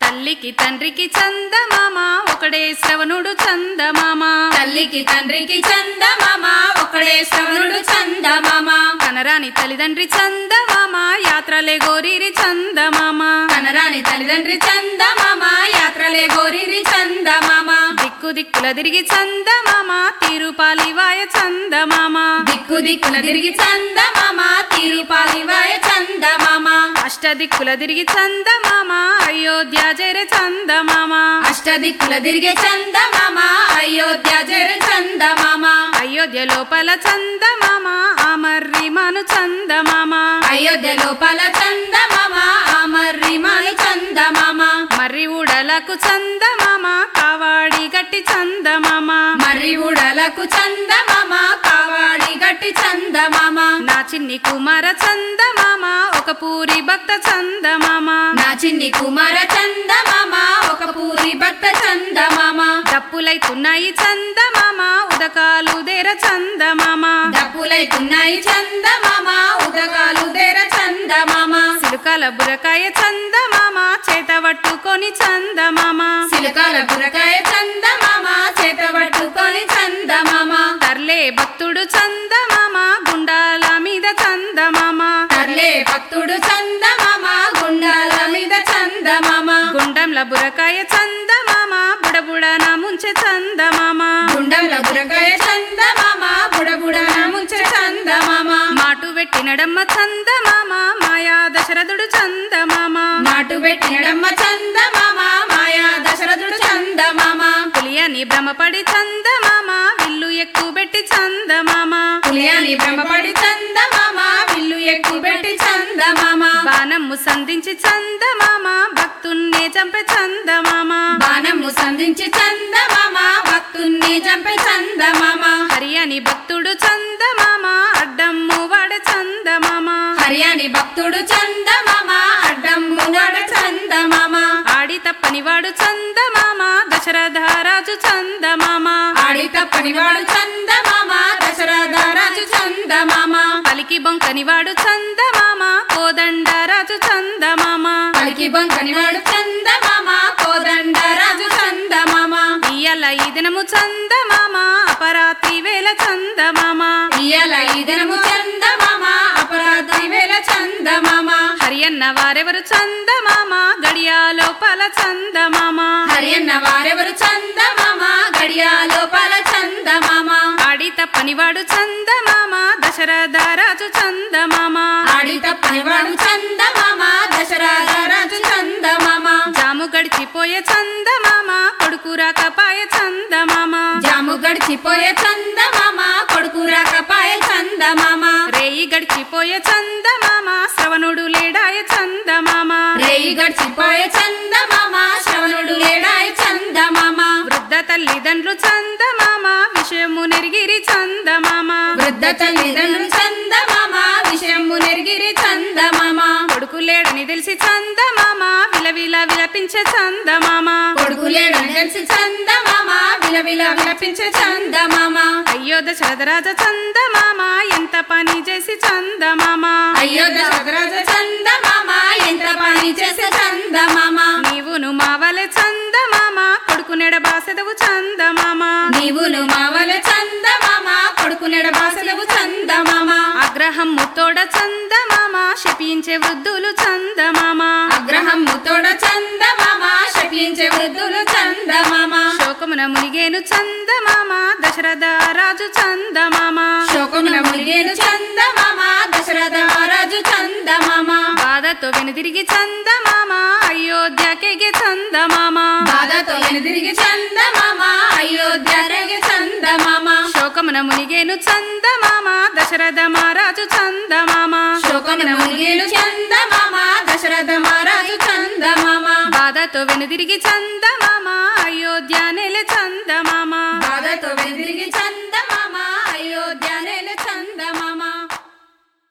తల్లికి తండ్రికి చందమామ ఒకడే శ్రవణుడు చందమామ తల్లికి తండ్రికి చందమామ ఒకడే శ్రవణుడు చందమామ కనరాని తల్లిదండ్రి చందమామ యాత్రలే గోరిరి చందమామ కనరాని తల్లిదండ్రి చందమామ యాత్రలే గోరిరి చందమామ దిక్కు దిక్కుల తిరిగి చందమామ తిరుపాలివాయ చందమామ దిక్కు దిక్కుల తిరిగి చందమామ తిరుపాలివాయ చందమామ అష్టదిక్కుల తిరిగి చందమామ అయోధ్య జర చందమామ అష్టదిక్కుల తిరిగే చందమామ అయోధ్య జర చందమామ అయోధ్య లోపల చందమామ అమర్రిమాను చందమామ అయోధ్య లోపల చందమామ అమర్రిమాను చందమామ మర్రి ఊడలకు చందమామ కావాడి గట్టి చందమామ మర్రి ఊడలకు చందమామ కావాడి గట్టి చందమామ నా చిన్ని కుమార చందమామ ఒక పూరి భక్త చందమామ నా చిన్ని కుమార చందమామ ఒక పూరి భక్త చందమామ దప్పులైతున్నాయి చందమామ ఉదకాలు దేర చందమామ డప్పులైతున్నాయి చందమామ ఉదకాలు దేర చందమామ సిలుకల బురకాయ చందమామ చేత పట్టుకొని చందమామ సిలకాల బురకాయ చందమామ చేత పట్టుకొని చందమామ తర్లే భక్తుడు చందమామ గుండాల మీద చందమామ తర్లే భక్తుడు చందమామ గుండాల మీద చందమామ గుండంల బురకాయ చందమామ బుడబుడన ముంచె చందమామ గుండంల బురకాయ చందమామ బుడబుడన ముంచె చందమామ మాటు పెట్టినడమ్మ చందమామ మాయా దశరథుడు చందమామ నాటు పెట్టినడమ్మ చందమామ మాయా దశరథుడు చందమామ పులియని భ్రమపడి చందమామ విల్లు ఎక్కుబెట్టి చందమామ పులియాని భ్రమపడి చందమామ విల్లు ఎక్కుబెట్టి చందమామ బాణమ్ము సంధించి చందమామ భక్తున్నే చంపే చందమామ బాణము సంధించి చందమామ భక్తుణ్ణి చంపే చందమామ హరియని భక్తుడు చందమామ అడ్డమ్ము వాడ చందమామ హరియాని భక్తుడు చందమామ అడ్డమ్ము నడ చందమామ ఆడి తప్పని వాడు చందమామ దశరథరాజు చందమామ ఆడి తప్పని వాడు చందమామ దశరథరాజు చందమామ పలికి బొంకని వాడు చందమామ కోదండరాజు చందమామ పలికి బంకని వాడు చందమామ కోదండరాజు చందమామ ఇయ్యాల ఈ దినము చందమామ అపరాత్రి వేళ చందమామ ఇయ్యాల ఈ దినము చందమామ అపరాధి వేళ చందమామ హరియన్న వారెవరు చందమామ గడియా లోపల చందమామ హరియన్న వారెవరు చందమామ గడియా లోపల చందమామ ఆడి తప్పని వాడు చందమామ దశరథరాజు చందమామ ఆడి తప్పని వాడు చందమామ దశరథరాజు చందమామ జాము గడిచిపోయే చందమామ కొడుకు రాకపాయ చందమామ జాము గడిచిపోయే చందమామ కొడుకు రాకపాయ చందమామ రేయి గడిచిపోయే చందమామ శ్రవణుడు లేడాయ చందమామ రేయి గడిచిపోయే చందమామ శ్రవణుడు లేడాయ చందమామ వృద్ధ తల్లిదండ్రులు చందమామ విషయము నెరిగిరి చందమామ వృద్ధ తల్లిదండ్రులు చందమామ విషయము నెరిగిరి చందమామ కొడుకు లేడని తెలిసి చందమామ విలవిల విలపించే చందమామ కొడుకు లేడని తెలిసి చందమామ విలవిల విలపించే చందమామ అయ్యో దశరథరాజ చందమామ ఎంత పని చేసి చందమామ అయ్యో దశరథరాజ చందమామ ఎంత పని చేసే చందమామ నీవును మావలె చందమామ కొడుకు నెడబాసెదవు చందమామ నీవును మావల చందమామ కొడుకు నెడబాసలవు చందమామ అగ్రహము తోడ చందమామ శపించే వృద్ధులు చందమామ అగ్రహము తోడ చందమామ శపించే వృద్ధులు చందమామ శోకమున మునిగేను చందమామ దశరథరాజు చందమామ శోకమున మునిగేను చందమామ దశరథరాజు చందమామ బాధతో వెనుదిరిగి చందమామ అయోధ్యకెగే చందమామ బాధతో వెనుదిరిగి చందమామ అయోధ్య రేగే చందమామ శోకమున మునిగేను చందమామ దశరథ మహారాజు చందమామ శోకమున మునిగేను చందమామ దశరథ మహారాజు చందమామ బాధతో వెనుదిరిగి చందమామ